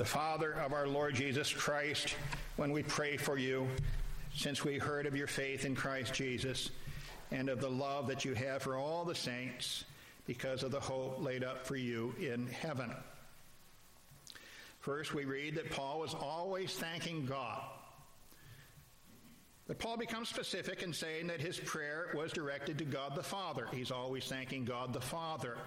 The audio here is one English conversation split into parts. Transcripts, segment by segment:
Father of our Lord Jesus Christ, when we pray for you, since we heard of your faith in Christ Jesus and of the love that you have for all the saints because of the hope laid up for you in heaven. First, we read that Paul was always thanking God. But Paul becomes specific in saying that his prayer was directed to God the Father. He's always thanking God the Father.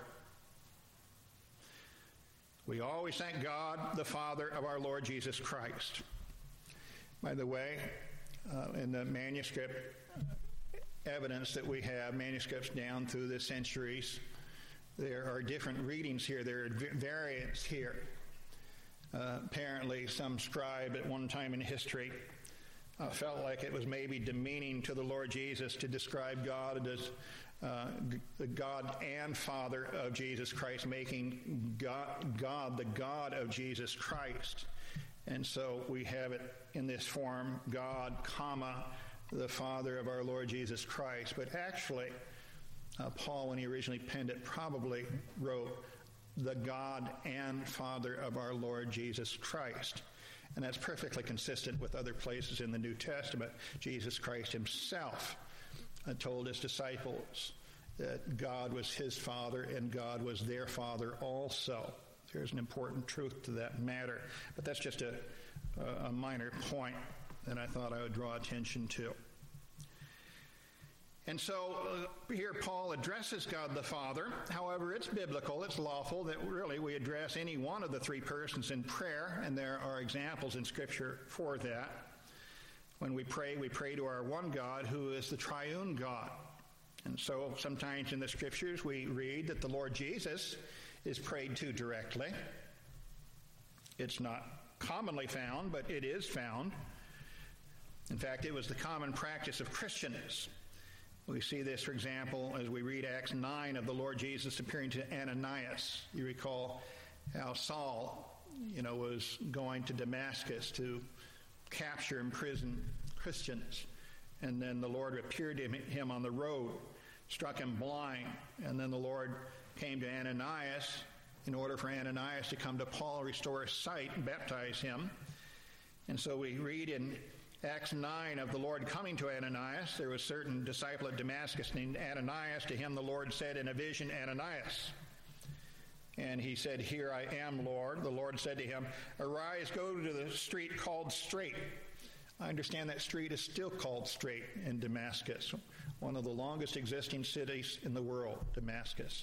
We always thank God the Father of our Lord Jesus Christ. By the way, in the manuscript evidence that we have, manuscripts down through the centuries, there are different readings here. There are variants here. Apparently, some scribe at one time in history felt like it was maybe demeaning to the Lord Jesus to describe God as the God and Father of Jesus Christ, making God the God of Jesus Christ. And so we have it in this form, God, comma, the Father of our Lord Jesus Christ. But actually, Paul, when he originally penned it, probably wrote the God and Father of our Lord Jesus Christ. And that's perfectly consistent with other places in the New Testament. Jesus Christ himself told his disciples that God was his Father and God was their Father also. There's an important truth to that matter. But that's just a minor point that I thought I would draw attention to. And so here Paul addresses God the Father. However, it's biblical, it's lawful that really we address any one of the three persons in prayer, and there are examples in Scripture for that. When we pray to our one God who is the triune God. And so sometimes in the Scriptures we read that the Lord Jesus is prayed to directly. It's not commonly found, but it is found. In fact, it was the common practice of Christians. We see this, for example, as we read Acts 9 of the Lord Jesus appearing to Ananias. You recall how Saul, was going to Damascus to capture and imprison Christians. And then the Lord appeared to him on the road, struck him blind. And then the Lord came to Ananias in order for Ananias to come to Paul, restore his sight, and baptize him. And so we read in Acts 9 of the Lord coming to Ananias. There was a certain disciple at Damascus named Ananias. To him the Lord said in a vision, Ananias. And he said, Here I am, Lord. The Lord said to him, Arise, go to the street called Straight. I understand that street is still called Straight in Damascus, one of the longest existing cities in the world, Damascus.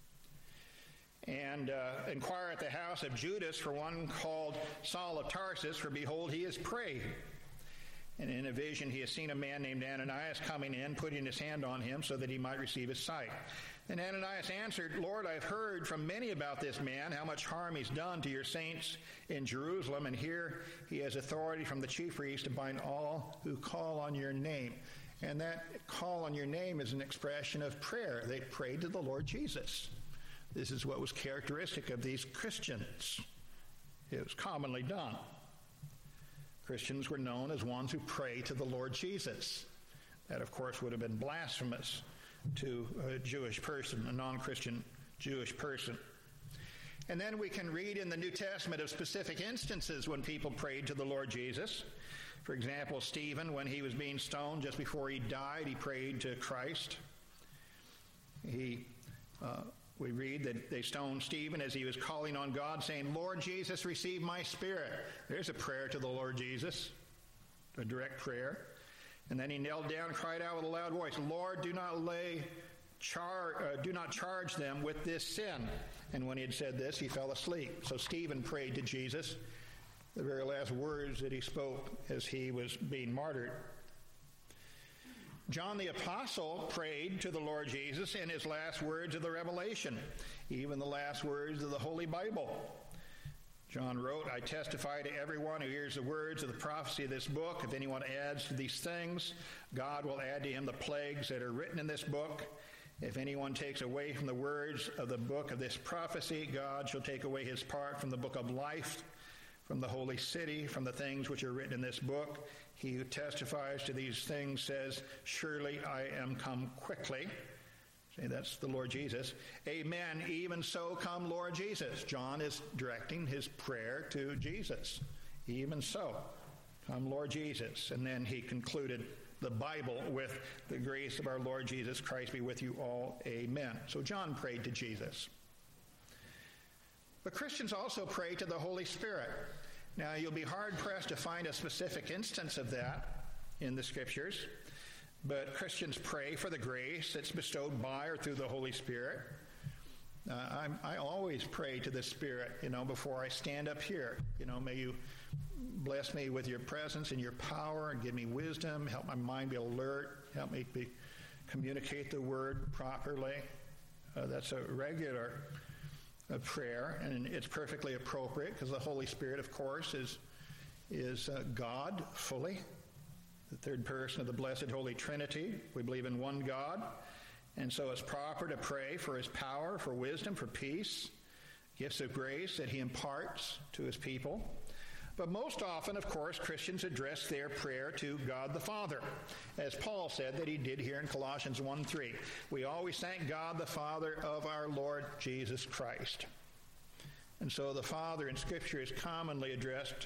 And inquire at the house of Judas for one called Saul of Tarsus, for behold, he is praying. And in a vision he has seen a man named Ananias coming in, putting his hand on him so that he might receive his sight. And Ananias answered, Lord, I've heard from many about this man, how much harm he's done to your saints in Jerusalem, and here he has authority from the chief priest to bind all who call on your name. And that call on your name is an expression of prayer. They prayed to the Lord Jesus. This is what was characteristic of these Christians. It was commonly done. Christians were known as ones who pray to the Lord Jesus. That, of course, would have been blasphemous to a Jewish person, a non-Christian Jewish person. And then we can read in the New Testament of specific instances when people prayed to the Lord Jesus. For example, Stephen, when he was being stoned, just before he died, he prayed to Christ. We read that they stoned Stephen as he was calling on God, saying, Lord Jesus, receive my spirit. There's a prayer to the Lord Jesus, a direct prayer. And then he knelt down and cried out with a loud voice, Lord, do not charge them with this sin. And when he had said this, he fell asleep. So Stephen prayed to Jesus, the very last words that he spoke as he was being martyred. John the Apostle prayed to the Lord Jesus in his last words of the Revelation, even the last words of the Holy Bible. John wrote, I testify to everyone who hears the words of the prophecy of this book. If anyone adds to these things, God will add to him the plagues that are written in this book. If anyone takes away from the words of the book of this prophecy, God shall take away his part from the book of life, from the holy city, from the things which are written in this book. He who testifies to these things says, surely I am come quickly. See, that's the Lord Jesus. Amen. Even so come Lord Jesus. John is directing his prayer to Jesus. Even so come Lord Jesus. And then he concluded the Bible with the grace of our Lord Jesus Christ be with you all. Amen. So John prayed to Jesus. But Christians also pray to the Holy Spirit. Now, you'll be hard-pressed to find a specific instance of that in the Scriptures, but Christians pray for the grace that's bestowed by or through the Holy Spirit. I always pray to the Spirit, before I stand up here. May you bless me with your presence and your power and give me wisdom, help my mind be alert, help me communicate the word properly. That's a regular prayer, and it's perfectly appropriate because the Holy Spirit, of course, is God fully, the third person of the Blessed Holy Trinity. We believe in one God, and so it's proper to pray for his power, for wisdom, for peace, gifts of grace that he imparts to his people. But most often, of course, Christians address their prayer to God the Father, as Paul said that he did here in Colossians 1:3. We always thank God the Father of our Lord Jesus Christ. And so the Father in Scripture is commonly addressed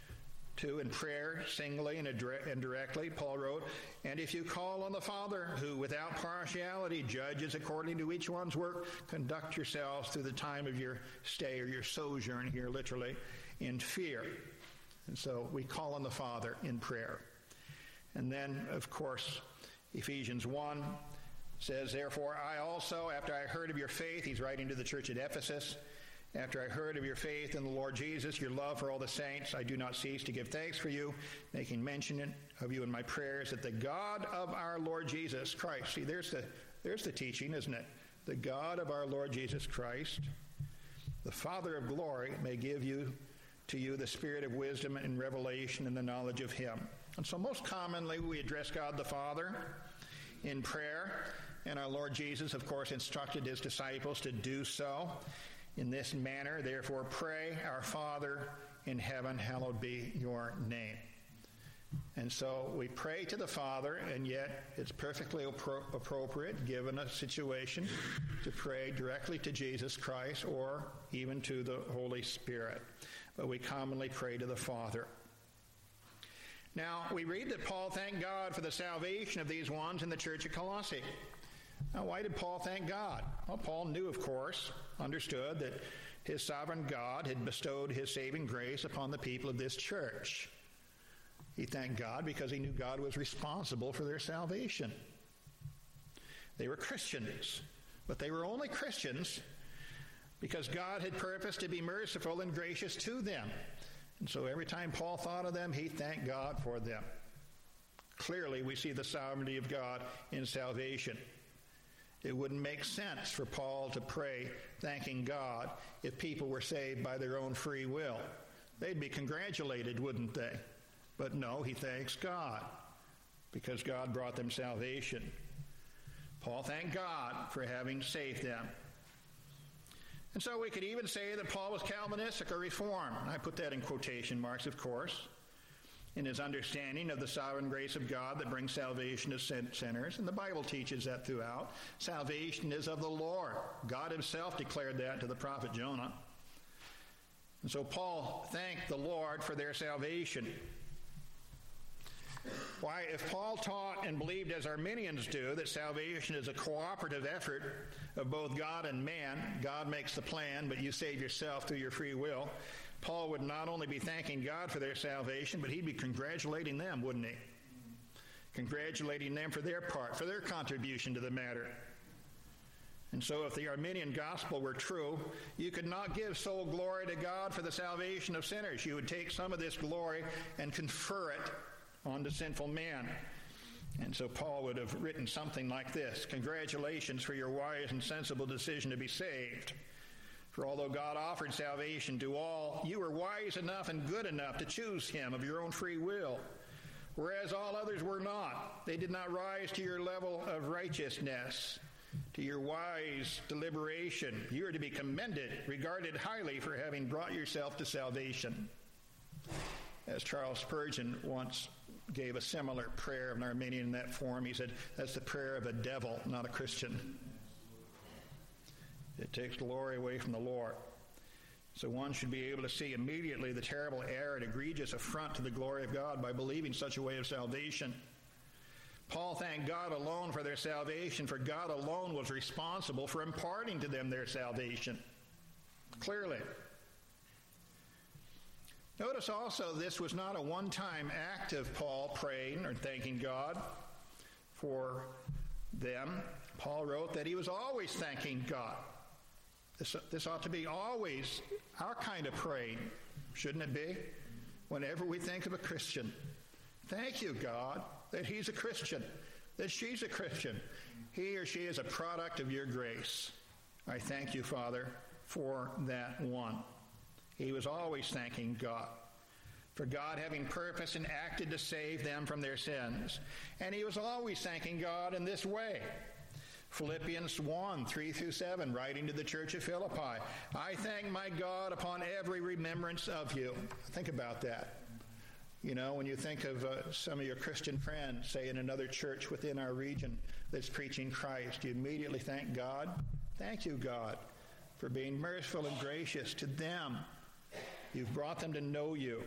to in prayer, singly and directly. Paul wrote, "And if you call on the Father, who without partiality judges according to each one's work, conduct yourselves through the time of your stay," or your sojourn here literally, "in fear." And so we call on the Father in prayer. And then, of course, Ephesians 1 says, "Therefore I also, after I heard of your faith," he's writing to the church at Ephesus, "after I heard of your faith in the Lord Jesus, your love for all the saints, I do not cease to give thanks for you, making mention of you in my prayers, that the God of our Lord Jesus Christ," see, there's the teaching, isn't it? "The God of our Lord Jesus Christ, the Father of glory, may give to you the spirit of wisdom and revelation and the knowledge of him." And so most commonly we address God the Father in prayer, and our Lord Jesus, of course, instructed his disciples to do so in this manner. "Therefore pray, our Father in heaven, hallowed be your name." And so we pray to the Father, and yet it's perfectly appropriate, given a situation, to pray directly to Jesus Christ or even to the Holy Spirit. But we commonly pray to the Father. Now, we read that Paul thanked God for the salvation of these ones in the church at Colossae. Now, why did Paul thank God? Well, Paul knew, of course, understood that his sovereign God had bestowed his saving grace upon the people of this church. He thanked God because he knew God was responsible for their salvation. They were Christians, but they were only Christians because God had purposed to be merciful and gracious to them. And so every time Paul thought of them, he thanked God for them. Clearly, we see the sovereignty of God in salvation. It wouldn't make sense for Paul to pray thanking God if people were saved by their own free will. They'd be congratulated, wouldn't they? But no, he thanks God because God brought them salvation. Paul thanked God for having saved them. And so we could even say that Paul was Calvinistic or Reformed. I put that in quotation marks, of course, in his understanding of the sovereign grace of God that brings salvation to sinners. And the Bible teaches that throughout. Salvation is of the Lord. God himself declared that to the prophet Jonah. And so Paul thanked the Lord for their salvation. Why, if Paul taught and believed as Arminians do that salvation is a cooperative effort of both God and man, God makes the plan, but you save yourself through your free will, Paul would not only be thanking God for their salvation, but he'd be congratulating them, wouldn't he? Congratulating them for their part, for their contribution to the matter. And so if the Arminian gospel were true, you could not give sole glory to God for the salvation of sinners. You would take some of this glory and confer it onto sinful man. And so Paul would have written something like this: "Congratulations for your wise and sensible decision to be saved. For although God offered salvation to all, you were wise enough and good enough to choose him of your own free will, whereas all others were not. They did not rise to your level of righteousness, to your wise deliberation. You are to be commended, regarded highly for having brought yourself to salvation." As Charles Spurgeon once gave a similar prayer of an Arminian in that form, he said, "That's the prayer of a devil, not a Christian." It takes glory away from the Lord. So one should be able to see immediately the terrible error and egregious affront to the glory of God by believing such a way of salvation. Paul thanked God alone for their salvation, for God alone was responsible for imparting to them their salvation. Clearly. Notice also this was not a one-time act of Paul praying or thanking God for them. Paul wrote that he was always thanking God. This ought to be always our kind of praying, shouldn't it be? Whenever we think of a Christian. Thank you, God, that he's a Christian, that she's a Christian. He or she is a product of your grace. I thank you, Father, for that one. He was always thanking God for God having purpose and acted to save them from their sins. And he was always thanking God in this way. Philippians 1, 3 through 7, writing to the church of Philippi, I thank my God upon every remembrance of you. Think about that. You know, when you think of some of your Christian friends, say in another church within our region that's preaching Christ, you immediately thank God. Thank you, God, for being merciful and gracious to them. You've brought them to know you.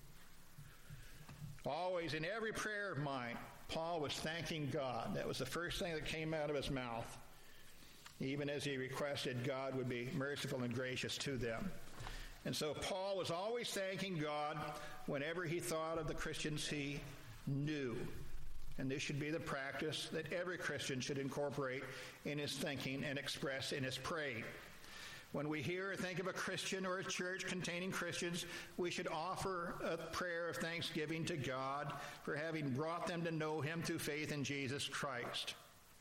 Always, in every prayer of mine, Paul was thanking God. That was the first thing that came out of his mouth, even as he requested God would be merciful and gracious to them. And so Paul was always thanking God whenever he thought of the Christians he knew. And this should be the practice that every Christian should incorporate in his thinking and express in his praying. When we hear or think of a Christian or a church containing Christians, we should offer a prayer of thanksgiving to God for having brought them to know him through faith in Jesus Christ.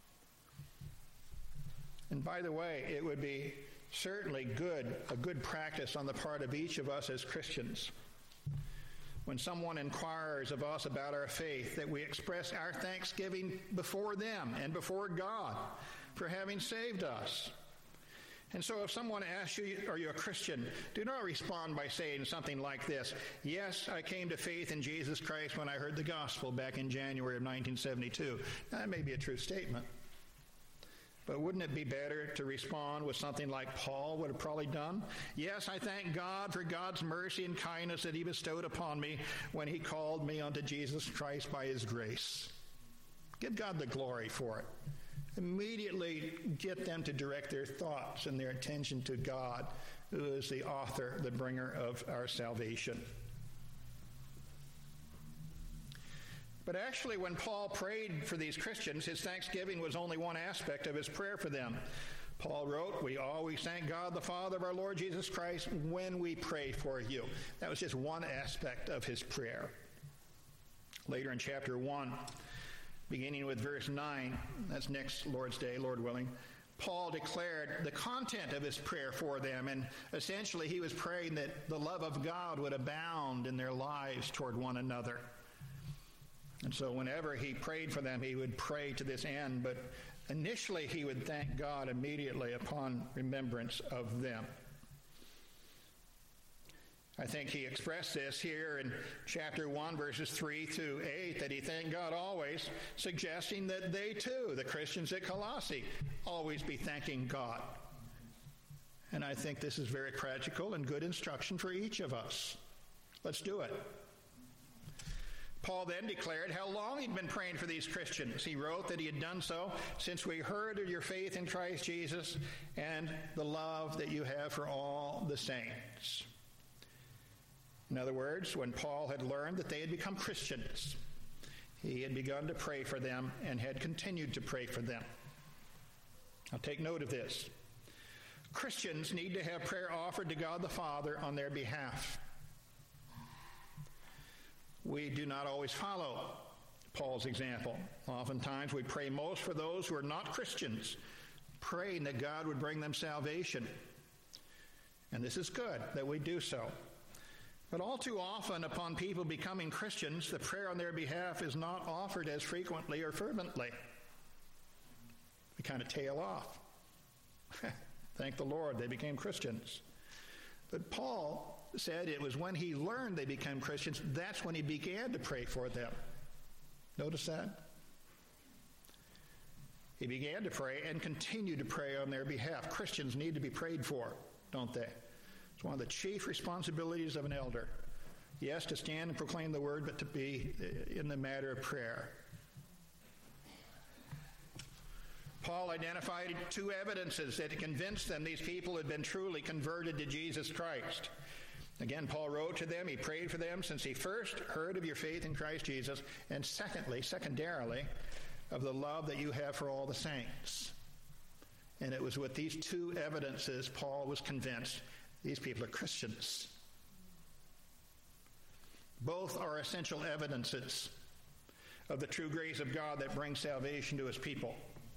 And by the way, it would be certainly a good practice on the part of each of us as Christians. When someone inquires of us about our faith, that we express our thanksgiving before them and before God for having saved us. And so if someone asks you, are you a Christian? Do not respond by saying something like this, yes, I came to faith in Jesus Christ when I heard the gospel back in January of 1972. Now, that may be a true statement. But wouldn't it be better to respond with something like Paul would have probably done? Yes, I thank God for God's mercy and kindness that he bestowed upon me when he called me unto Jesus Christ by his grace. Give God the glory for it. Immediately get them to direct their thoughts and their attention to God, who is the author, the bringer of our salvation. But actually, when Paul prayed for these Christians, his thanksgiving was only one aspect of his prayer for them. Paul wrote, we always thank God the Father of our Lord Jesus Christ when we pray for you. That was just one aspect of his prayer. Later in chapter 1, beginning with verse 9, that's next Lord's Day, Lord willing, Paul declared the content of his prayer for them, and essentially he was praying that the love of God would abound in their lives toward one another. And so whenever he prayed for them, he would pray to this end, but initially he would thank God immediately upon remembrance of them. I think he expressed this here in chapter 1, verses 3 through 8, that he thanked God always, suggesting that they too, the Christians at Colossae, always be thanking God. And I think this is very practical and good instruction for each of us. Let's do it. Paul then declared how long he'd been praying for these Christians. He wrote that he had done so since we heard of your faith in Christ Jesus and the love that you have for all the saints. In other words, when Paul had learned that they had become Christians, he had begun to pray for them and had continued to pray for them. Now take note of this. Christians need to have prayer offered to God the Father on their behalf. We do not always follow Paul's example. Oftentimes we pray most for those who are not Christians, praying that God would bring them salvation. And this is good that we do so. But all too often upon people becoming Christians, the prayer on their behalf is not offered as frequently or fervently. We kind of tail off. Thank the Lord, they became Christians. But Paul said it was when he learned they became Christians, that's when he began to pray for them. Notice that? He began to pray and continued to pray on their behalf. Christians need to be prayed for, don't they? It's one of the chief responsibilities of an elder. Yes, to stand and proclaim the word, but to be in the matter of prayer. Paul identified two evidences that convinced them these people had been truly converted to Jesus Christ. Again, Paul wrote to them, he prayed for them since he first heard of your faith in Christ Jesus, and secondarily, of the love that you have for all the saints. And it was with these two evidences Paul was convinced these people are Christians. Both are essential evidences of the true grace of God that brings salvation to his people.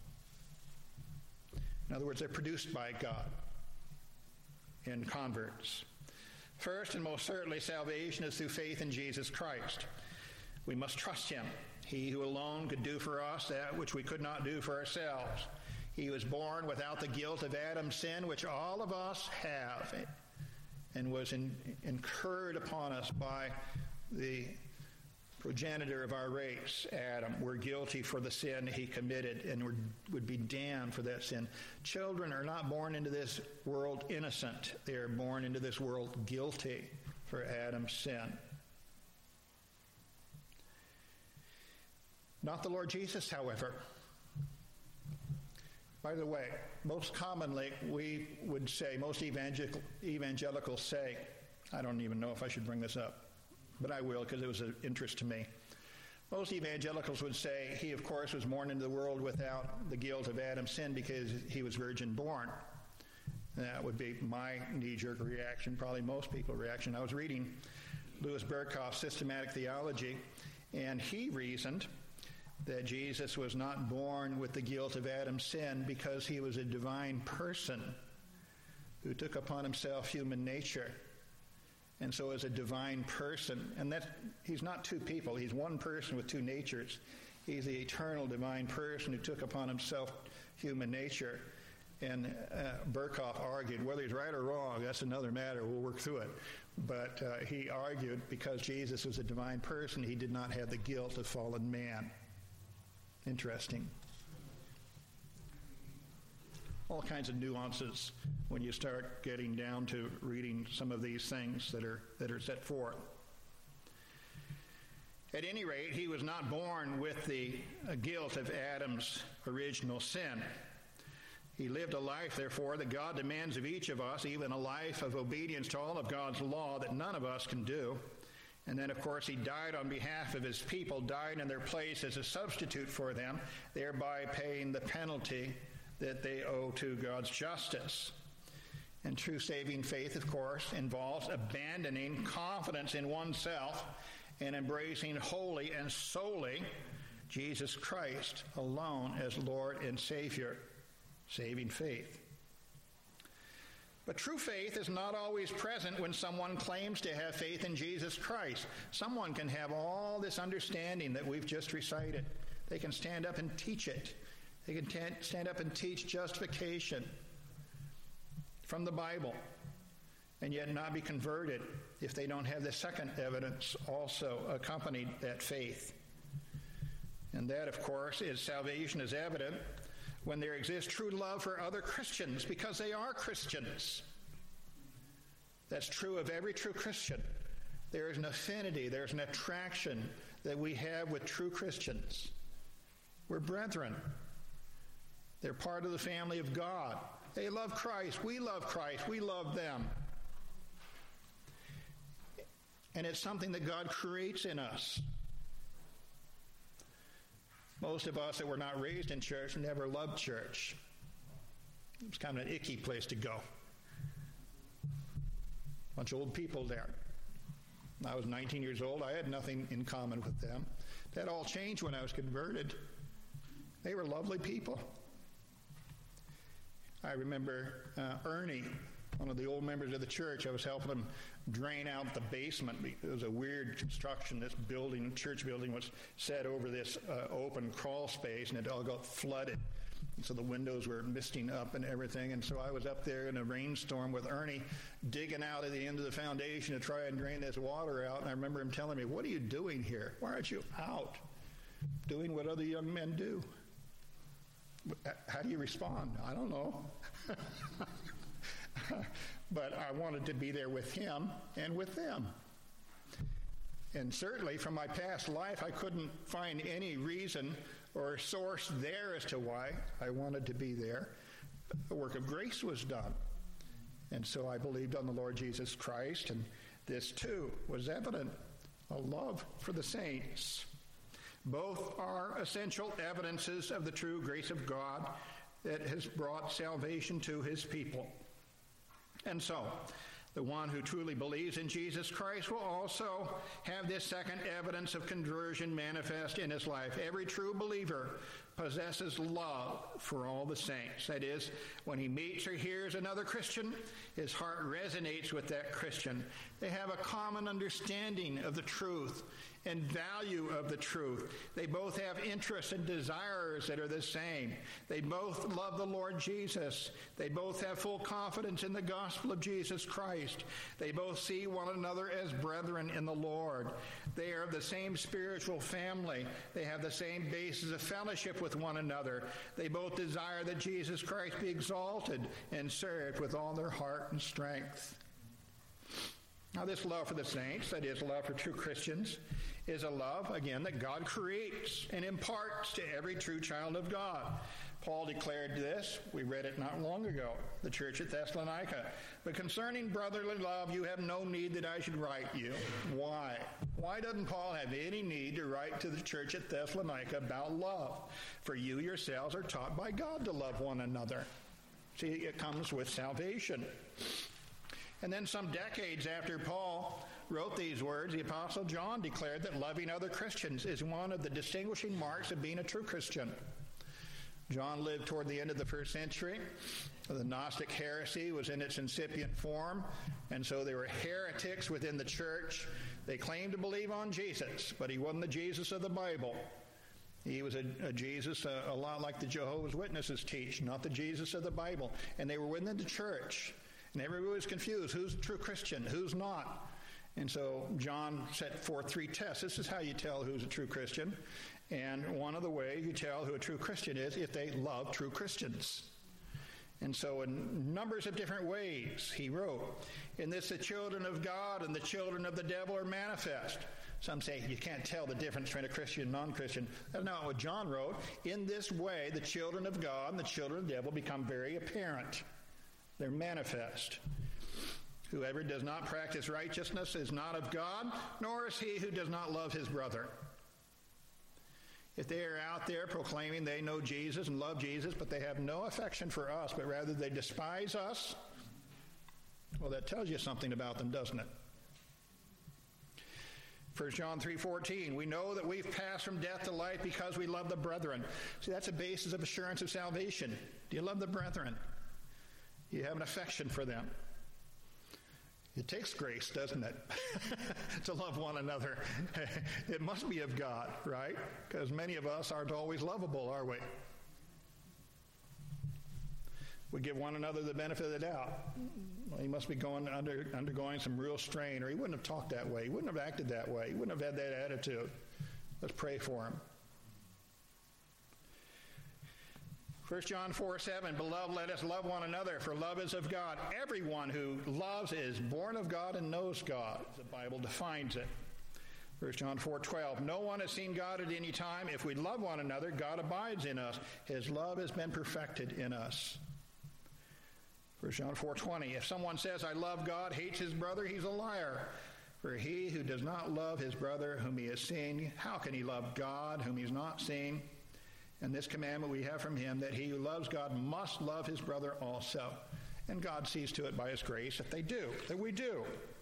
In other words, they're produced by God in converts. First and most certainly, salvation is through faith in Jesus Christ. We must trust him. He who alone could do for us that which we could not do for ourselves. He was born without the guilt of Adam's sin, which all of us have, and was incurred upon us by the progenitor of our race, Adam. We're guilty for the sin he committed and would be damned for that sin. Children are not born into this world innocent. They are born into this world guilty for Adam's sin. Not the Lord Jesus, however. By the way, most commonly we would say, most evangelicals say, I don't even know if I should bring this up, but I will because it was of interest to me. Most evangelicals would say he, of course, was born into the world without the guilt of Adam's sin because he was virgin born. That would be my knee-jerk reaction, probably most people's reaction. I was reading Louis Berkhof's Systematic Theology, and he reasoned that Jesus was not born with the guilt of Adam's sin because he was a divine person who took upon himself human nature. And so as a divine person, and that he's not two people, he's one person with two natures. He's the eternal divine person who took upon himself human nature. And Berkhof argued, whether he's right or wrong, that's another matter, we'll work through it. But he argued because Jesus was a divine person, he did not have the guilt of fallen man. Interesting. All kinds of nuances when you start getting down to reading some of these things that are set forth. At any rate, he was not born with the guilt of Adam's original sin. He lived a life, therefore, that God demands of each of us, even a life of obedience to all of God's law that none of us can do. And then, of course, he died on behalf of his people, died in their place as a substitute for them, thereby paying the penalty that they owe to God's justice. And true saving faith, of course, involves abandoning confidence in oneself and embracing wholly and solely Jesus Christ alone as Lord and Savior. Saving faith. But true faith is not always present when someone claims to have faith in Jesus Christ. Someone can have all this understanding that we've just recited. They can stand up and teach it. They can stand up and teach justification from the Bible and yet not be converted if they don't have the second evidence also accompanied that faith. And that, of course, is salvation is evident when there exists true love for other Christians, because they are Christians. That's true of every true Christian. There is an affinity, there's an attraction that we have with true Christians. We're brethren. They're part of the family of God. They love Christ. We love Christ. We love them. And it's something that God creates in us. Most of us that were not raised in church never loved church. It was kind of an icky place to go. Bunch of old people there. I was 19 years old. I had nothing in common with them. That all changed when I was converted. They were lovely people. I remember Ernie, one of the old members of the church. I was helping him drain out the basement. It was a weird construction. This building, church building, was set over this open crawl space, and it all got flooded. And so the windows were misting up and everything. And so I was up there in a rainstorm with Ernie, digging out at the end of the foundation to try and drain this water out. And I remember him telling me, "What are you doing here? Why aren't you out doing what other young men do?" How do you respond? I don't know. But I wanted to be there with him and with them. And certainly from my past life, I couldn't find any reason or source there as to why I wanted to be there. The work of grace was done. And so I believed on the Lord Jesus Christ, and this too was evident, a love for the saints. Both are essential evidences of the true grace of God that has brought salvation to his people. And so, the one who truly believes in Jesus Christ will also have this second evidence of conversion manifest in his life. Every true believer possesses love for all the saints. That is, when he meets or hears another Christian, his heart resonates with that Christian. They have a common understanding of the truth and value of the truth. They both have interests and desires that are the same. They both love the Lord Jesus. They both have full confidence in the gospel of Jesus Christ. They both see one another as brethren in the Lord. They are of the same spiritual family. They have the same basis of fellowship with one another. They both desire that Jesus Christ be exalted and served with all their heart and strength. Now, this love for the saints, that is, love for true Christians, is a love, again, that God creates and imparts to every true child of God. Paul declared this. We read it not long ago, the church at Thessalonica. But concerning brotherly love, you have no need that I should write you. Why? Why doesn't Paul have any need to write to the church at Thessalonica about love? For you yourselves are taught by God to love one another. See, it comes with salvation. And then some decades after Paul wrote these words, the Apostle John declared that loving other Christians is one of the distinguishing marks of being a true Christian. John lived toward the end of the first century. The Gnostic heresy was in its incipient form, and so there were heretics within the church. They claimed to believe on Jesus, but he wasn't the Jesus of the Bible. He was a Jesus a lot like the Jehovah's Witnesses teach, not the Jesus of the Bible. And they were within the church. And everybody was confused. Who's a true Christian? Who's not? And so John set forth 3 tests. This is how you tell who's a true Christian. And one of the ways you tell who a true Christian is if they love true Christians. And so in numbers of different ways, he wrote, in this the children of God and the children of the devil are manifest. Some say you can't tell the difference between a Christian and non-Christian. That's not what John wrote. In this way, the children of God and the children of the devil become very apparent. They're manifest. Whoever does not practice righteousness is not of God, nor is he who does not love his brother. If they are out there proclaiming they know Jesus and love Jesus, but they have no affection for us, but rather they despise us, well, that tells you something about them, doesn't it? 1 John 3:14, we know that we've passed from death to life because we love the brethren. See, that's a basis of assurance of salvation. Do you love the brethren? You have an affection for them. It takes grace, doesn't it, to love one another. It must be of God, right? Because many of us aren't always lovable, are we? We give one another the benefit of the doubt. Well, he must be undergoing some real strain, or he wouldn't have talked that way. He wouldn't have acted that way. He wouldn't have had that attitude. Let's pray for him. 1 John 4:7, beloved, let us love one another, for love is of God. Everyone who loves is born of God and knows God. The Bible defines it. 1 John 4:12, no one has seen God at any time. If we love one another, God abides in us. His love has been perfected in us. 1 John 4:20, if someone says, I love God, hates his brother, he's a liar. For he who does not love his brother whom he has seen, how can he love God whom he's not seen? And this commandment we have from him, that he who loves God must love his brother also. And God sees to it by his grace that they do, that we do.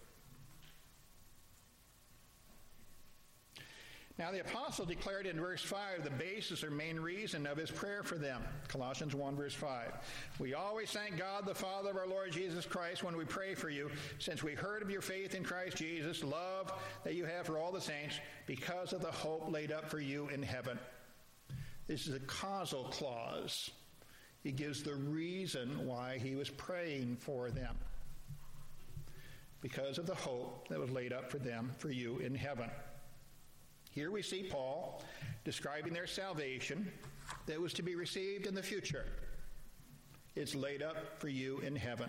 Now the apostle declared in verse 5 the basis or main reason of his prayer for them. Colossians 1 verse 5. We always thank God the Father of our Lord Jesus Christ when we pray for you, since we heard of your faith in Christ Jesus, love that you have for all the saints, because of the hope laid up for you in heaven. This is a causal clause. He gives the reason why he was praying for them. Because of the hope that was laid up for them, for you in heaven. Here we see Paul describing their salvation that was to be received in the future. It's laid up for you in heaven.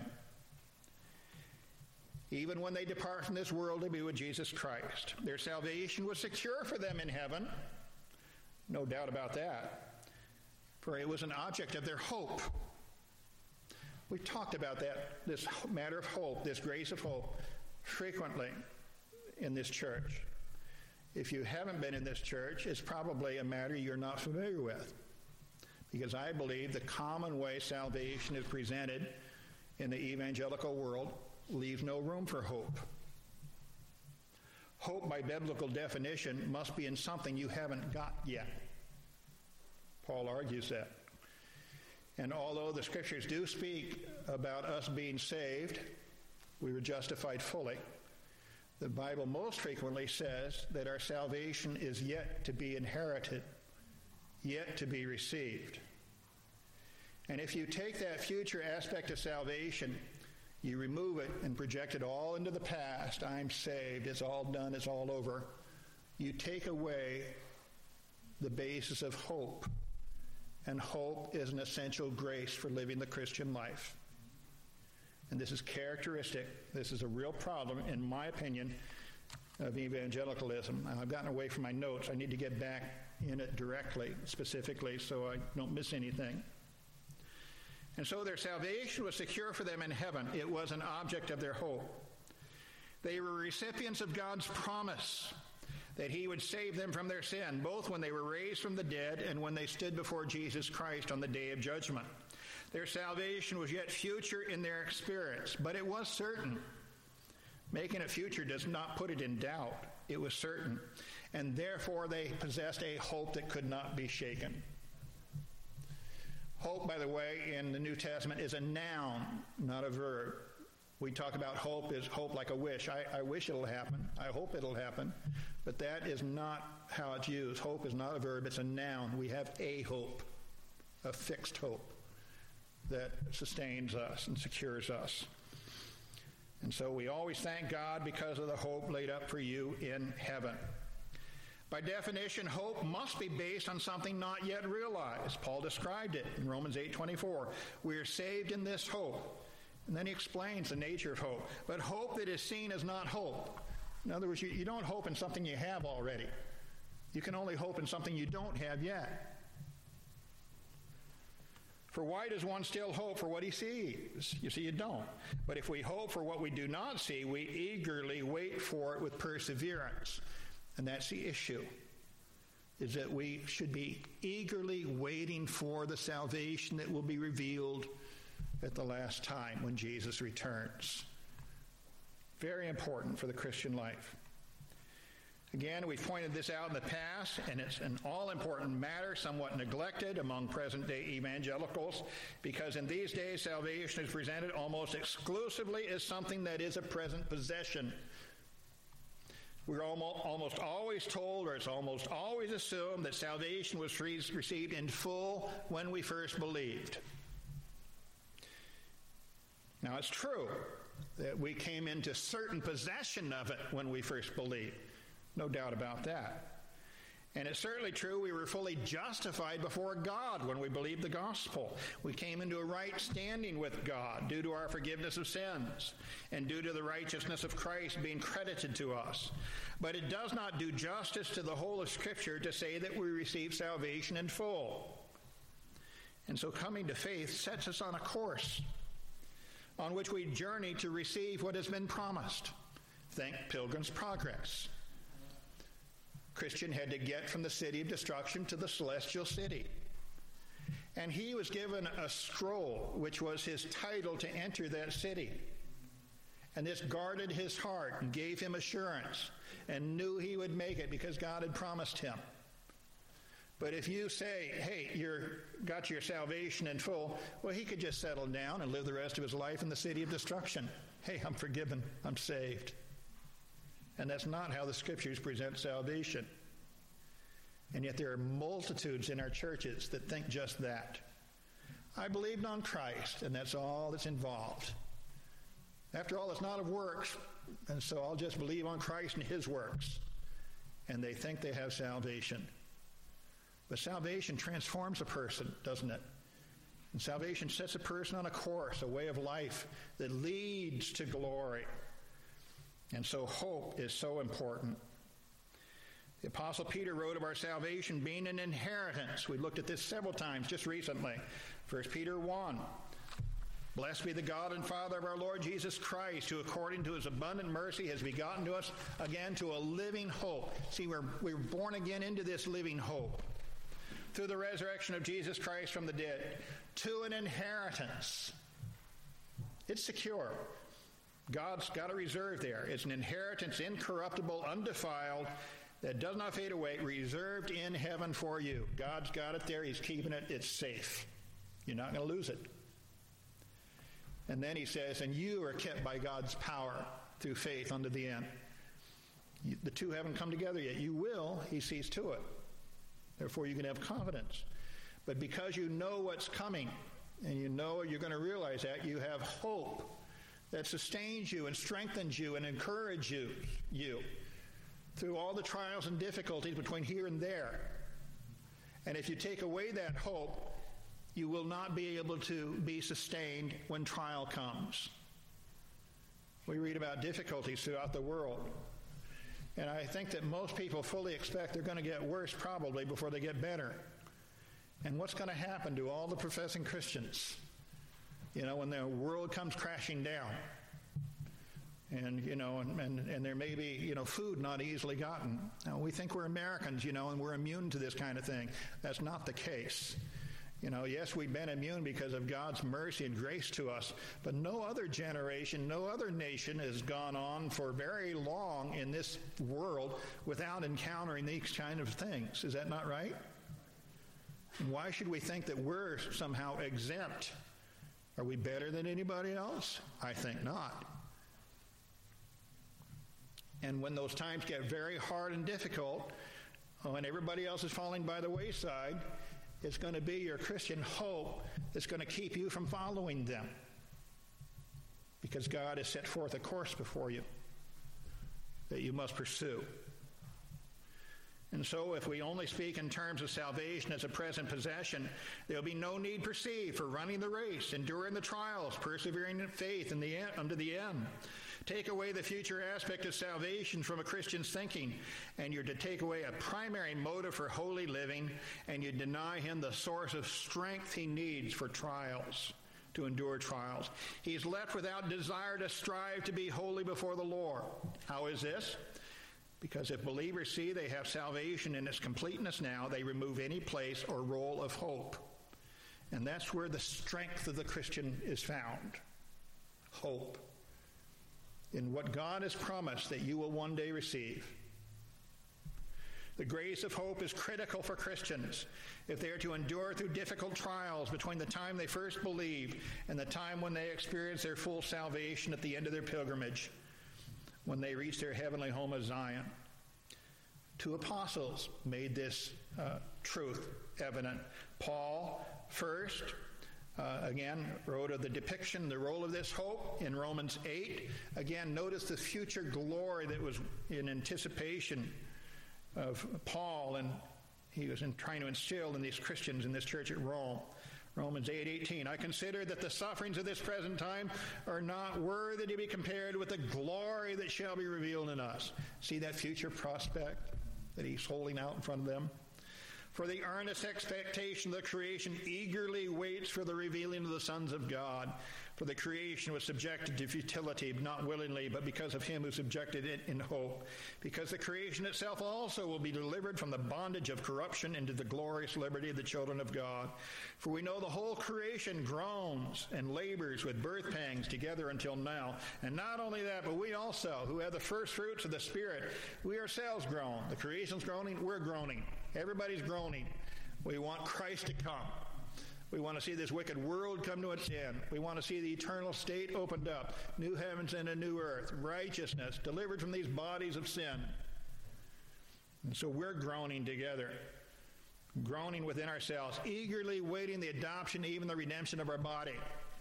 Even when they depart from this world to be with Jesus Christ, their salvation was secure for them in heaven. No doubt about that. For it was an object of their hope. We've talked about that, this matter of hope, this grace of hope, frequently in this church. If you haven't been in this church, it's probably a matter you're not familiar with. Because I believe the common way salvation is presented in the evangelical world leaves no room for hope. Hope, by biblical definition, must be in something you haven't got yet. Paul argues that. And although the Scriptures do speak about us being saved, we were justified fully, the Bible most frequently says that our salvation is yet to be inherited, yet to be received. And if you take that future aspect of salvation, you remove it and project it all into the past. I'm saved, it's all done, it's all over. You take away the basis of hope. And hope is an essential grace for living the Christian life. And this is characteristic. This is a real problem, in my opinion, of evangelicalism. I've gotten away from my notes. I need to get back in it directly, specifically, so I don't miss anything. And so their salvation was secure for them in heaven. It was an object of their hope. They were recipients of God's promise that he would save them from their sin, both when they were raised from the dead and when they stood before Jesus Christ on the day of judgment. Their salvation was yet future in their experience, but it was certain. Making it future does not put it in doubt. It was certain. And therefore they possessed a hope that could not be shaken. Hope, by the way, in the New Testament is a noun, not a verb. We talk about hope as hope like a wish. I wish it'll happen. I hope it'll happen. But that is not how it's used. Hope is not a verb. It's a noun. We have a hope, a fixed hope that sustains us and secures us. And so we always thank God because of the hope laid up for you in heaven. By definition, hope must be based on something not yet realized. Paul described it in Romans 8:24. We are saved in this hope. And then he explains the nature of hope. But hope that is seen is not hope. In other words, you don't hope in something you have already. You can only hope in something you don't have yet. For why does one still hope for what he sees? You see, you don't. But if we hope for what we do not see, we eagerly wait for it with perseverance. And that's the issue, is that we should be eagerly waiting for the salvation that will be revealed at the last time when Jesus returns. Very important for the Christian life. Again, we've pointed this out in the past, and it's an all-important matter, somewhat neglected among present-day evangelicals, because in these days, salvation is presented almost exclusively as something that is a present possession. We're almost always told, or it's almost always assumed, that salvation was received in full when we first believed. Now, it's true that we came into certain possession of it when we first believed. No doubt about that. And it's certainly true we were fully justified before God when we believed the gospel. We came into a right standing with God due to our forgiveness of sins and due to the righteousness of Christ being credited to us. But it does not do justice to the whole of Scripture to say that we receive salvation in full. And so coming to faith sets us on a course on which we journey to receive what has been promised. Think Pilgrim's Progress. Christian had to get from the city of destruction to the celestial city. And he was given a scroll, which was his title to enter that city. And this guarded his heart and gave him assurance and knew he would make it because God had promised him. But if you say, hey, got your salvation in full, well, he could just settle down and live the rest of his life in the city of destruction. Hey, I'm forgiven. I'm saved. And that's not how the Scriptures present salvation. And yet there are multitudes in our churches that think just that. I believed on Christ, and that's all that's involved. After all, it's not of works, and so I'll just believe on Christ and his works. and they think they have salvation. But salvation transforms a person, doesn't it? And salvation sets a person on a course, a way of life that leads to glory. And so hope is so important. The Apostle Peter wrote of our salvation being an inheritance. We looked at this several times just recently. 1 Peter 1. Blessed be the God and Father of our Lord Jesus Christ, who according to his abundant mercy has begotten to us again to a living hope. See, we're born again into this living hope through the resurrection of Jesus Christ from the dead, to an inheritance. It's secure. God's got a reserve there. It's an inheritance, incorruptible, undefiled, that does not fade away, reserved in heaven for you. God's got it there. He's keeping it. It's safe. You're not going to lose it. And then he says, and you are kept by God's power through faith unto the end. The two haven't come together yet. You will, he sees to it. Therefore, you can have confidence. But because you know what's coming, and you know you're going to realize that, you have hope that sustains you and strengthens you and encourages you through all the trials and difficulties between here and there. And if you take away that hope, you will not be able to be sustained when trial comes. We read about difficulties throughout the world. And I think that most people fully expect they're going to get worse probably before they get better. And what's going to happen to all the professing Christians, when the world comes crashing down? And, and there may be, food not easily gotten. Now, we think we're Americans, and we're immune to this kind of thing. That's not the case. Yes, we've been immune because of God's mercy and grace to us, but no other generation, no other nation has gone on for very long in this world without encountering these kind of things. Is that not right? And why should we think that we're somehow exempt? Are we better than anybody else? I think not. And when those times get very hard and difficult, when everybody else is falling by the wayside, it's going to be your Christian hope that's going to keep you from following them. Because God has set forth a course before you that you must pursue. And so if we only speak in terms of salvation as a present possession, there will be no need perceived for running the race, enduring the trials, persevering in faith unto the end. Take away the future aspect of salvation from a Christian's thinking, and you're to take away a primary motive for holy living, and you deny him the source of strength he needs for trials, to endure trials. He's left without desire to strive to be holy before the Lord. How is this? Because if believers see they have salvation in its completeness now, they remove any place or role of hope. And that's where the strength of the Christian is found. Hope. In what God has promised that you will one day receive. The grace of hope is critical for Christians if they are to endure through difficult trials between the time they first believe and the time when they experience their full salvation at the end of their pilgrimage, when they reach their heavenly home of Zion. Two apostles made this truth evident. Paul first, again, wrote of the depiction, the role of this hope in Romans 8. Again, notice the future glory that was in anticipation of Paul, and he was trying to instill in these Christians in this church at Rome. Romans 8:18. I consider that the sufferings of this present time are not worthy to be compared with the glory that shall be revealed in us. See that future prospect that he's holding out in front of them? For the earnest expectation of the creation eagerly waits for the revealing of the sons of God. For the creation was subjected to futility, not willingly, but because of him who subjected it in hope. Because the creation itself also will be delivered from the bondage of corruption into the glorious liberty of the children of God. For we know the whole creation groans and labors with birth pangs together until now. And not only that, but we also, who have the first fruits of the Spirit, we ourselves groan. The creation's groaning, we're groaning. Everybody's groaning. We want Christ to come. We want to see this wicked world come to its end. We want to see the eternal state opened up, new heavens and a new earth, righteousness, delivered from these bodies of sin. And so we're groaning together, groaning within ourselves, eagerly waiting the adoption, even the redemption of our body.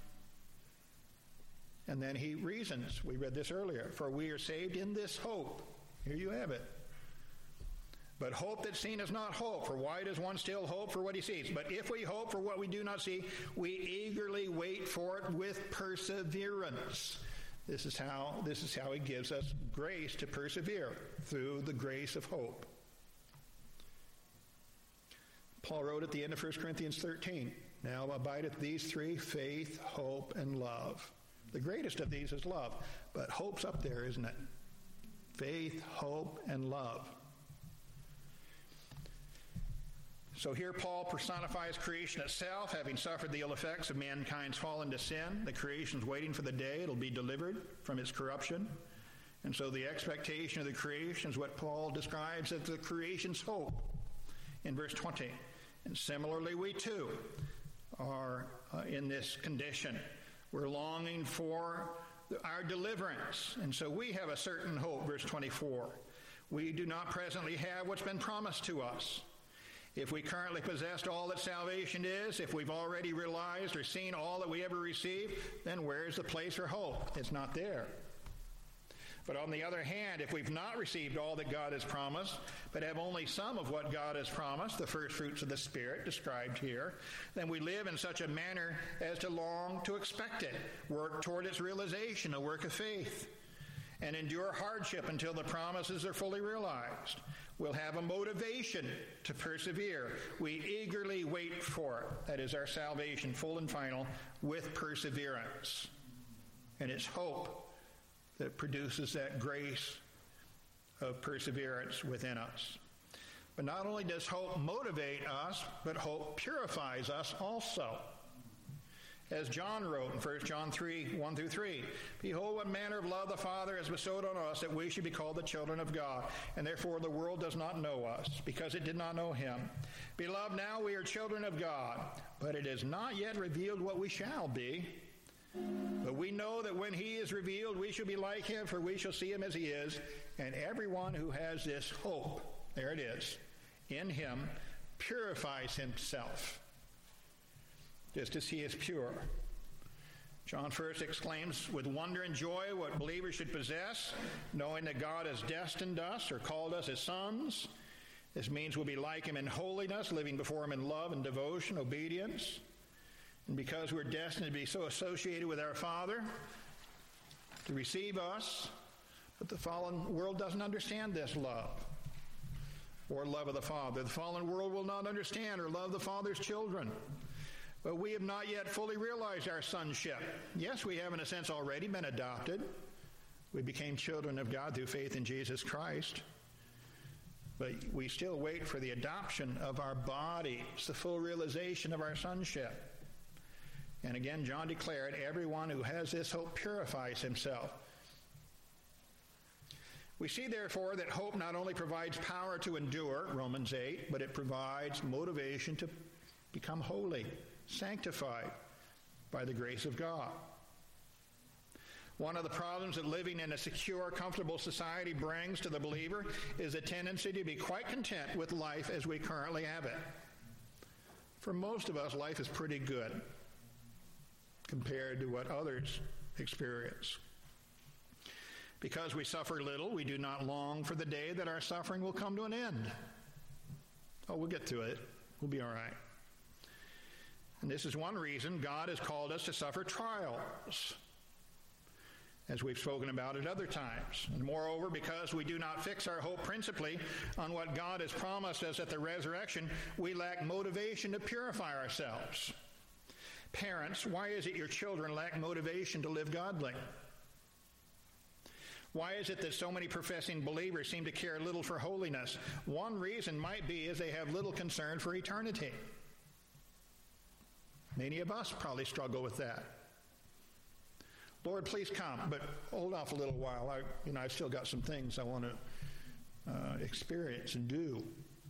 And then he reasons, we read this earlier, for we are saved in this hope. Here you have it. But hope that's seen is not hope, for why does one still hope for what he sees? But if we hope for what we do not see, we eagerly wait for it with perseverance. This is how he gives us grace to persevere, through the grace of hope. Paul wrote at the end of 1 Corinthians 13, now abideth these three, faith, hope, and love. The greatest of these is love, but hope's up there, isn't it? Faith, hope, and love. So here Paul personifies creation itself, having suffered the ill effects of mankind's fall into sin. The creation's waiting for the day it'll be delivered from its corruption. And so the expectation of the creation is what Paul describes as the creation's hope in verse 20. And similarly, we too are in this condition. We're longing for our deliverance. And so we have a certain hope, verse 24. We do not presently have what's been promised to us. If we currently possessed all that salvation is, if we've already realized or seen all that we ever receive, then where's the place for hope? It's not there. But on the other hand, if we've not received all that God has promised, but have only some of what God has promised, the first fruits of the Spirit described here, then we live in such a manner as to long to expect it, work toward its realization, a work of faith, and endure hardship until the promises are fully realized. We'll have a motivation to persevere. We eagerly wait for it. That is our salvation, full and final, with perseverance. And it's hope that produces that grace of perseverance within us. But not only does hope motivate us, but hope purifies us also. As John wrote in 1 John 3, 1 through 3, behold, what manner of love the Father has bestowed on us, that we should be called the children of God. And therefore the world does not know us, because it did not know him. Beloved, now we are children of God, but it is not yet revealed what we shall be. But we know that when he is revealed, we shall be like him, for we shall see him as he is. And everyone who has this hope, there it is, in him, purifies himself, just as he is pure. John first exclaims with wonder and joy what believers should possess, knowing that God has destined us or called us as sons. This means we'll be like him in holiness, living before him in love and devotion, obedience. And because we're destined to be so associated with our Father, to receive us, but the fallen world doesn't understand this love or love of the Father. The fallen world will not understand or love the Father's children. But we have not yet fully realized our sonship. Yes, we have in a sense already been adopted. We became children of God through faith in Jesus Christ. But we still wait for the adoption of our bodies, the full realization of our sonship. And again, John declared, everyone who has this hope purifies himself. We see, therefore, that hope not only provides power to endure, Romans 8, but it provides motivation to become holy, sanctified by the grace of God. One of the problems that living in a secure, comfortable society brings to the believer is a tendency to be quite content with life as we currently have it. For most of us, life is pretty good compared to what others experience. Because we suffer little, we do not long for the day that our suffering will come to an end. Oh, we'll get to it. We'll be all right. And this is one reason God has called us to suffer trials, as we've spoken about at other times. And moreover, because we do not fix our hope principally on what God has promised us at the resurrection, we lack motivation to purify ourselves. Parents, why is it your children lack motivation to live godly? Why is it that so many professing believers seem to care little for holiness? One reason might be is they have little concern for eternity. Many of us probably struggle with that. Lord, please come, but hold off a little while. I've still got some things I want to experience and do.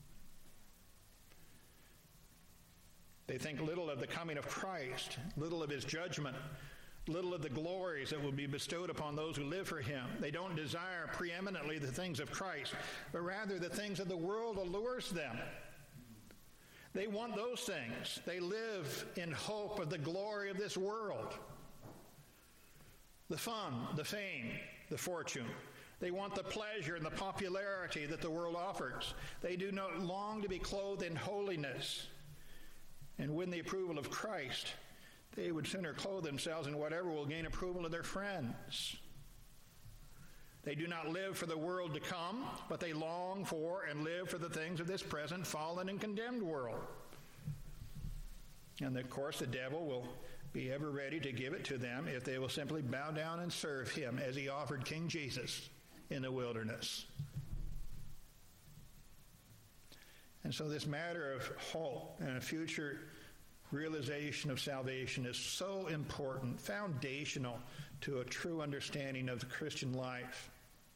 They think little of the coming of Christ, little of his judgment, little of the glories that will be bestowed upon those who live for him. They don't desire preeminently the things of Christ, but rather the things of the world allures them. They want those things. They live in hope of the glory of this world. The fun, the fame, the fortune. They want the pleasure and the popularity that the world offers. They do not long to be clothed in holiness and win the approval of Christ. They would sooner clothe themselves in whatever will gain approval of their friends. They do not live for the world to come, but they long for and live for the things of this present fallen and condemned world. And of course, the devil will be ever ready to give it to them if they will simply bow down and serve him as he offered King Jesus in the wilderness. And so this matter of hope and a future realization of salvation is so important, foundational to a true understanding of the Christian life.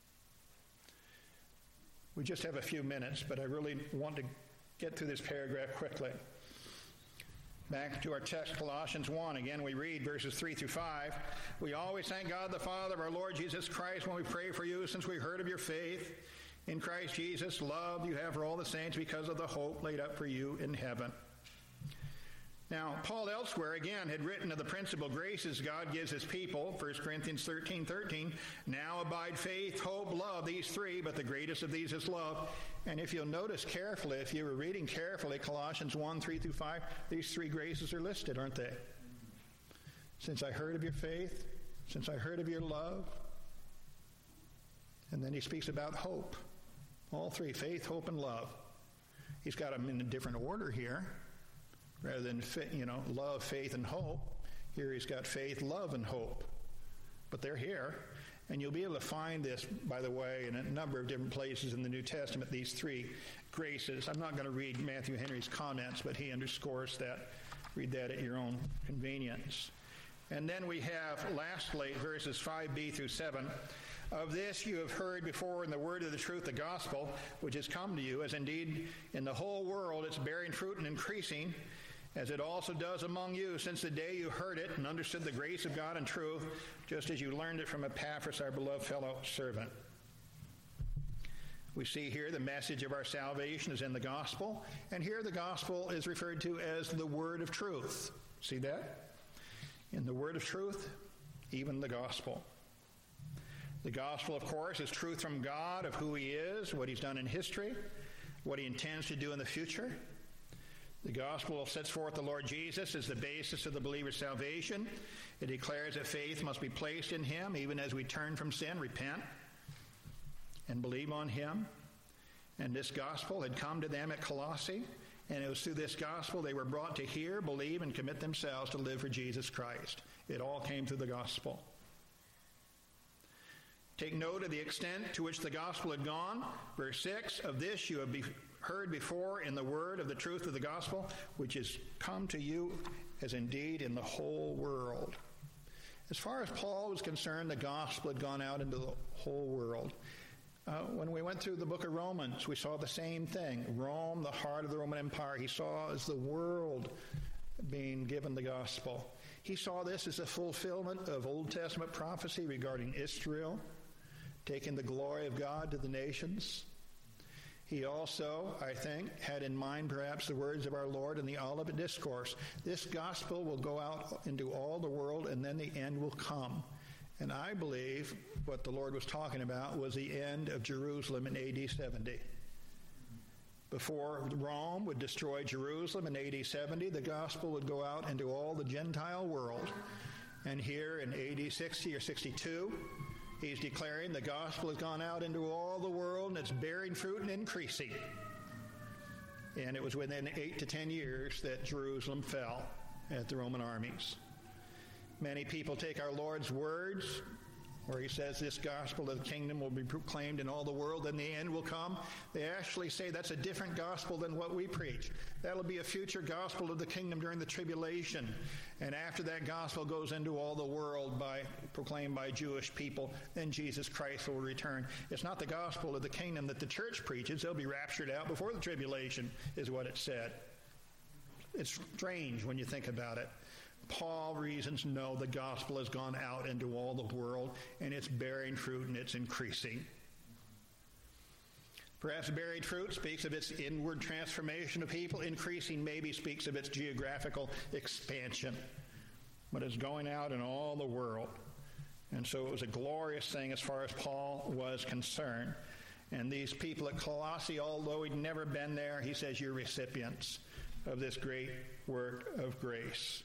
We just have a few minutes, but I really want to get through this paragraph quickly. Back to our text, Colossians 1. Again, we read verses 3 through 5. We always thank God the Father of our Lord Jesus Christ when we pray for you, since we heard of your faith in Christ Jesus, love you have for all the saints because of the hope laid up for you in heaven. Now, Paul elsewhere, again, had written of the principal graces God gives his people, 1 Corinthians 13:13. Now abide faith, hope, love, these three, but the greatest of these is love. And if you'll notice carefully, if you were reading carefully, Colossians 1, 3 through 5, these three graces are listed, aren't they? Since I heard of your faith, since I heard of your love. And then he speaks about hope. All three, faith, hope, and love. He's got them in a different order here. Rather than, love, faith, and hope. Here he's got faith, love, and hope. But they're here. And you'll be able to find this, by the way, in a number of different places in the New Testament, these three graces. I'm not going to read Matthew Henry's comments, but he underscores that. Read that at your own convenience. And then we have, lastly, verses 5b through 7. Of this you have heard before in the word of the truth, the gospel, which has come to you, as indeed in the whole world it's bearing fruit and increasing, as it also does among you, since the day you heard it and understood the grace of God and truth, just as you learned it from Epaphras, our beloved fellow servant. We see here the message of our salvation is in the gospel, and here the gospel is referred to as the word of truth. See that? In the word of truth, even the gospel. The gospel, of course, is truth from God of who he is, what he's done in history, what he intends to do in the future. The gospel sets forth the Lord Jesus as the basis of the believer's salvation. It declares that faith must be placed in him, even as we turn from sin, repent, and believe on him. And this gospel had come to them at Colossae, and it was through this gospel they were brought to hear, believe, and commit themselves to live for Jesus Christ. It all came through the gospel. Take note of the extent to which the gospel had gone. Verse 6, of this you have heard before in the word of the truth of the gospel, which has come to you as indeed in the whole world. As far as Paul was concerned, the gospel had gone out into the whole world. When we went through the book of Romans, we saw the same thing. Rome, the heart of the Roman Empire, he saw as the world being given the gospel. He saw this as a fulfillment of Old Testament prophecy regarding Israel, taking the glory of God to the nations. He also, I think, had in mind perhaps the words of our Lord in the Olivet Discourse. This gospel will go out into all the world, and then the end will come. And I believe what the Lord was talking about was the end of Jerusalem in AD 70. Before Rome would destroy Jerusalem in AD 70, the gospel would go out into all the Gentile world. And here in AD 60 or 62, he's declaring the gospel has gone out into all the world and it's bearing fruit and increasing. And it was within 8 to 10 years that Jerusalem fell at the Roman armies. Many people take our Lord's words, where he says this gospel of the kingdom will be proclaimed in all the world and the end will come. They actually say that's a different gospel than what we preach. That'll be a future gospel of the kingdom during the tribulation. And after that gospel goes into all the world proclaimed by Jewish people, then Jesus Christ will return. It's not the gospel of the kingdom that the church preaches. They'll be raptured out before the tribulation, is what it said. It's strange when you think about it. Paul reasons no, the gospel has gone out into all the world and it's bearing fruit and it's increasing. Perhaps bearing fruit speaks of its inward transformation of people. Increasing maybe speaks of its geographical expansion. But it's going out in all the world. And so it was a glorious thing as far as Paul was concerned. And these people at Colossae, although he'd never been there, he says, you're recipients of this great work of grace.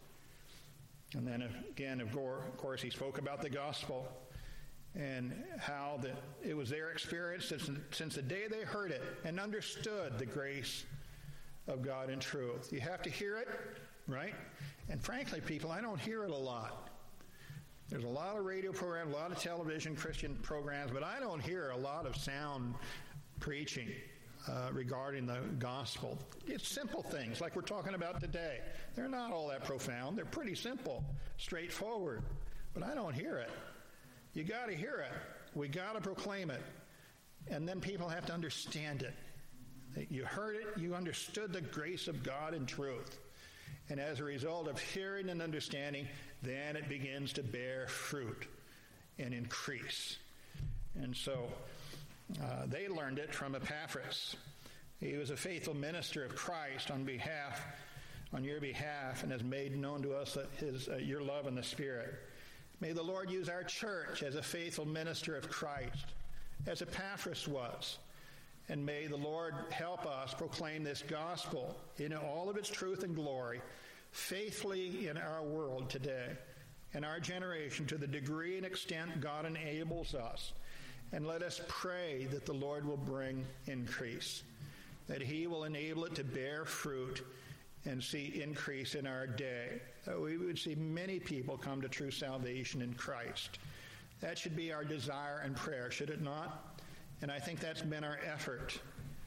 And then again, of course, he spoke about the gospel and how that it was their experience since the day they heard it and understood the grace of God in truth. You have to hear it, right? And frankly, people, I don't hear it a lot. There's a lot of radio programs, a lot of television Christian programs, but I don't hear a lot of sound preaching regarding the gospel. It's simple things like we're talking about today. They're not all that profound. They're pretty simple, straightforward, but I don't hear it. You got to hear it. We got to proclaim it. And then people have to understand it. You heard it, you understood the grace of God in truth. And as a result of hearing and understanding, then it begins to bear fruit and increase. And so they learned it from Epaphras. He was a faithful minister of Christ on your behalf, and has made known to us your love in the Spirit. May the Lord use our church as a faithful minister of Christ, as Epaphras was. And may the Lord help us proclaim this gospel in all of its truth and glory faithfully in our world today, in our generation, to the degree and extent God enables us. And let us pray that the Lord will bring increase, that he will enable it to bear fruit and see increase in our day, that we would see many people come to true salvation in Christ. That should be our desire and prayer, should it not? And I think that's been our effort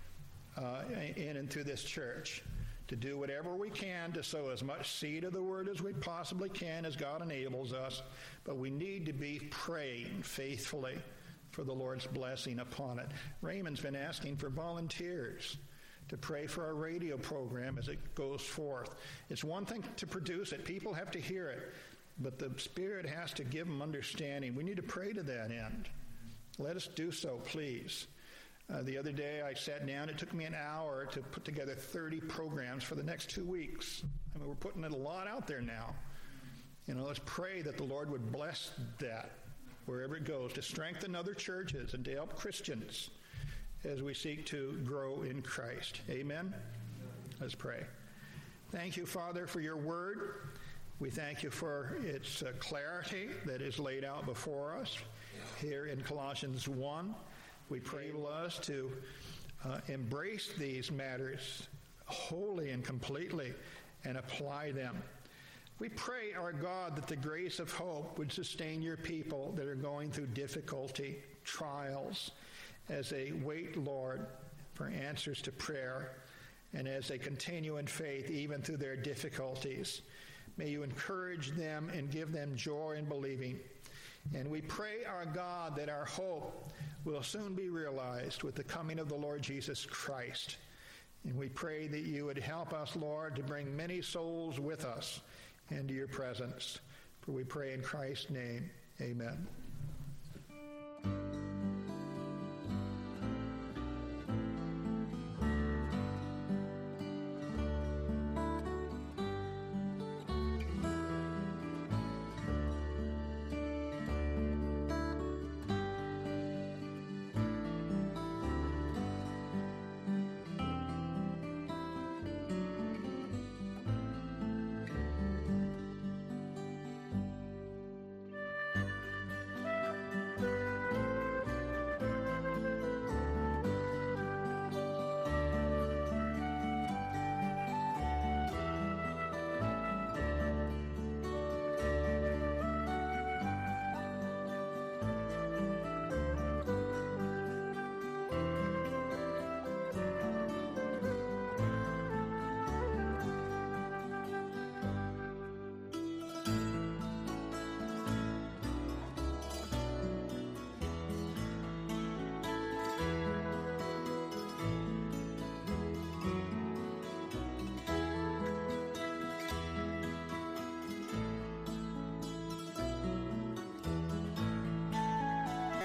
in and through this church, to do whatever we can to sow as much seed of the word as we possibly can as God enables us. But we need to be praying faithfully for the Lord's blessing upon it. Raymond's been asking for volunteers to pray for our radio program as it goes forth. It's one thing to produce it. People have to hear it. But the Spirit has to give them understanding. We need to pray to that end. Let us do so, please. The other day I sat down. It took me an hour to put together 30 programs for the next 2 weeks. I mean, we're putting it a lot out there now. Let's pray that the Lord would bless that wherever it goes, to strengthen other churches and to help Christians as we seek to grow in Christ. Amen? Let's pray. Thank you, Father, for your word. We thank you for its clarity that is laid out before us here in Colossians 1. We pray us to embrace these matters wholly and completely and apply them. We pray, our God, that the grace of hope would sustain your people that are going through difficulty, trials, as they wait, Lord, for answers to prayer, and as they continue in faith even through their difficulties. May you encourage them and give them joy in believing. And we pray, our God, that our hope will soon be realized with the coming of the Lord Jesus Christ. And we pray that you would help us, Lord, to bring many souls with us into your presence. For we pray in Christ's name, amen.